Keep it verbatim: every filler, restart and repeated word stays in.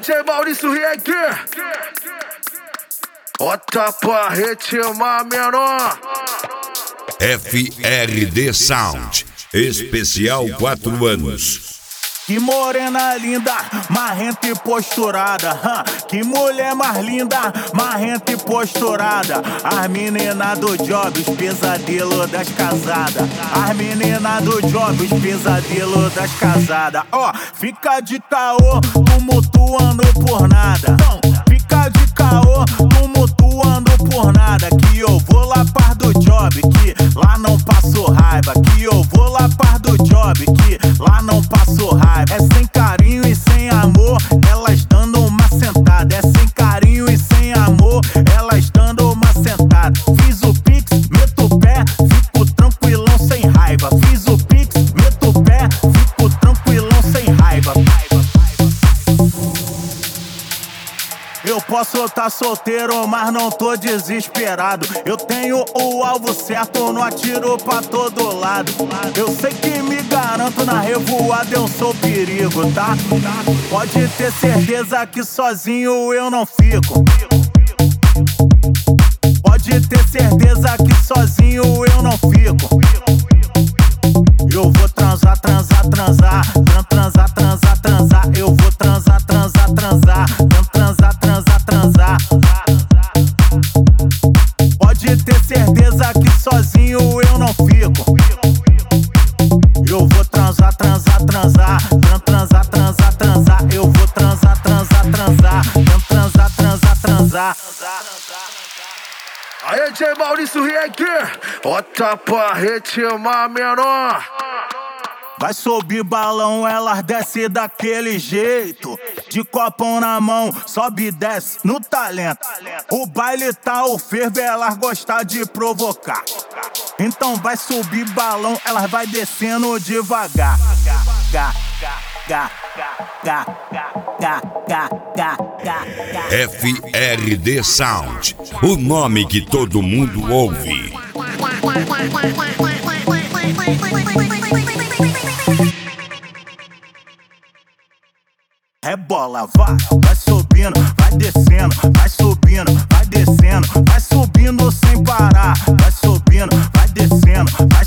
J Maurício Rieg, bota pra ritmar menor. F R D Sound, especial quatro anos. Que morena linda, marrenta e posturada, huh? Que mulher mais linda, marrenta e posturada. As meninas do job, os pesadelos das casadas. As meninas do job, os pesadelos das casadas. Ó, oh, fica de caô, tumultuando por nada. Fica de caô, tumultuando por nada. Que eu vou lá par do job, que lá não passo raiva. Que eu vou lá par do job, que lá não passo raiva. É sem carinho e sem amor, elas dando uma sentada. É sem carinho e sem amor, elas dando uma sentada. Fiz o pix, meto o pé, fico tranquilão sem raiva. Fiz o pix, meto o pé, fico tranquilão sem raiva. Eu posso tá solteiro, mas não tô desesperado. Eu tenho o alvo certo, não atiro pra todo lado. Eu sei que me garanto na revoada, eu sou perigo, tá? Pode ter certeza que sozinho eu não fico. Pode ter certeza que sozinho eu não fico. Eu vou transar, transar, transar. Transar, transar, transar. Eu vou transar, transar, transar. Transar, transar, transar. Pode ter certeza que sozinho eu não fico. Eu vou transar, transar, transar. Transar, transar, transar. Eu vou transar, transar, transar. Transar, transar, transar. Aí, J Maurício Rieg, bota pra ritmar menor. Vai subir balão, elas desce daquele jeito. De copão na mão, sobe e desce no talento. O baile tá o fervo, elas gostam de provocar. Então vai subir balão, elas vai descendo devagar. F R D Sound, o nome que todo mundo ouve. Rebola, vai, vai subindo, vai descendo, vai subindo, vai descendo, vai subindo sem parar, vai subindo, vai descendo, vai